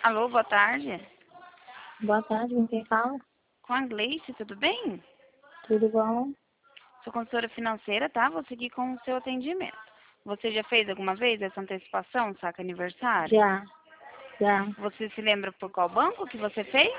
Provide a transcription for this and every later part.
Alô, boa tarde. Boa tarde, com quem fala? Com a Gleice, tudo bem? Tudo bom? Sou consultora financeira, tá? Vou seguir com o seu atendimento. Você já fez alguma vez essa antecipação, saca aniversário? Já, já. Você se lembra por qual banco que você fez?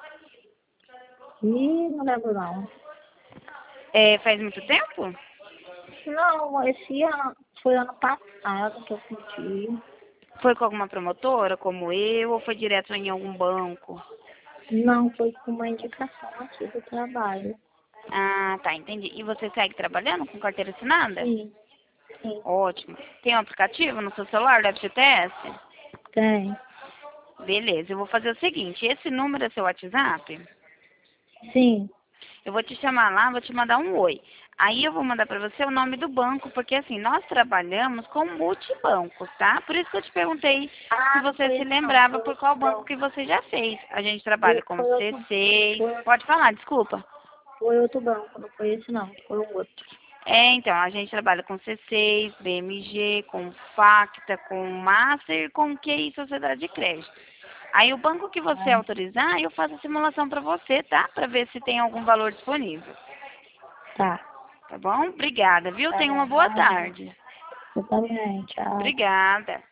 Ih, não lembro não. Faz muito tempo? Não, esse ano, foi ano passado que eu pedi. Foi com alguma promotora, como eu, ou foi direto em algum banco? Não, foi com uma indicação aqui do trabalho. Ah, tá, entendi. E você segue trabalhando com carteira assinada? Sim, sim, Ótimo. Tem um aplicativo no seu celular do FGTS? tem. Beleza, eu vou fazer o seguinte, esse número é seu WhatsApp? Sim. Eu vou te chamar lá, vou te mandar um oi. Aí eu vou mandar para você o nome do banco, porque assim, nós trabalhamos com multibancos, tá? Por isso que eu te perguntei se Ah, não você foi se esse não, lembrava foi por outro qual banco que banco. você já fez. A gente trabalha com Foi outro, C6. foi, Pode falar, desculpa. foi outro banco, não foi esse não, foi o outro. Então, a gente trabalha com C6, BMG, com Facta, com Master e com QI Sociedade de Crédito. Aí o banco que você Ah, autorizar, eu faço a simulação para você, tá? Para ver se tem algum valor disponível. tá. Tá bom? Obrigada, viu? Tá Tenha uma bom, boa nada. tarde. Você também, tchau. Obrigada.